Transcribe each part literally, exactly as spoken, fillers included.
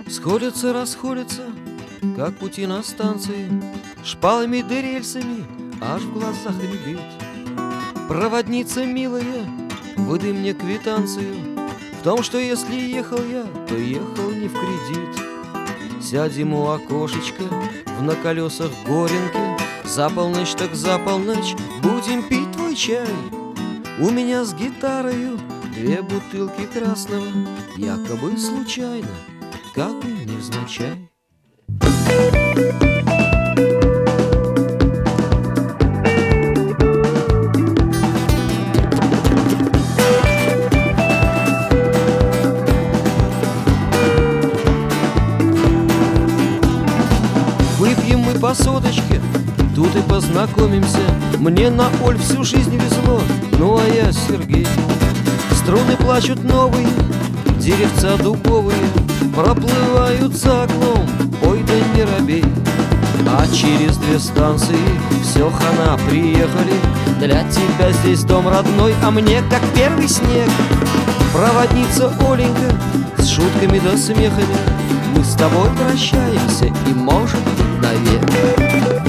Сходятся, расходятся, как пути на станции, шпалами да рельсами аж в глазах рябит. Проводница милая, выдай мне квитанцию в том, что если ехал я, то ехал не в кредит. Сядем у окошечка в на колесах горенке, за полночь так за полночь будем пить твой чай. У меня с гитарою две бутылки красного, якобы случайно, как бы невзначай. Выпьем мы по соточке, тут и познакомимся. Мне на Оль всю жизнь везло, ну а я Сергей. Струны плачут новые, деревца дубовые проплывают за окном, ой да не робей. А через две станции все, хана, приехали. Для тебя здесь дом родной, а мне как первый снег. Проводница Оленька с шутками да смехами, мы с тобой прощаемся и, может быть, навек.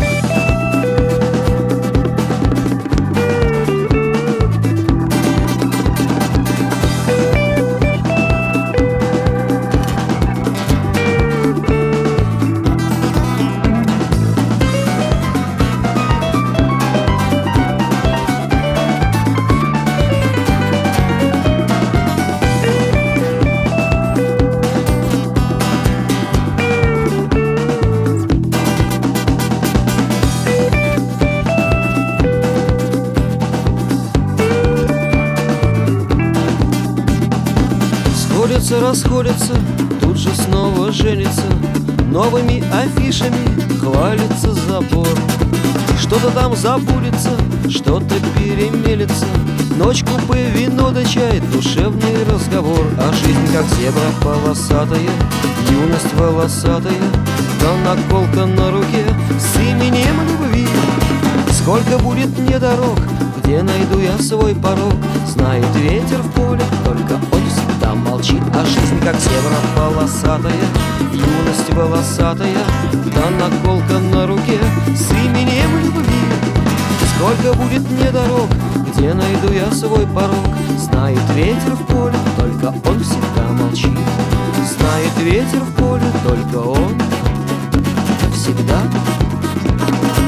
Сходятся, расходятся, тут же снова женятся, новыми афишами хвалится забор. Что-то там забудется, что-то перемелется, ночь, купе, вино да чай, душевный разговор. А жизнь как зебра полосатая, юность волосатая, да наколка на руке с именем любви. Сколько будет мне дорог, где найду я свой порог? Знает ветер в поле, только он всегда молчит. А жизнь как зебра полосатая, юность волосатая, да наколка на руке с именем любви. Сколько будет мне дорог, где найду я свой порог? Знает ветер в поле, только он всегда молчит. Знает ветер в поле, только он всегда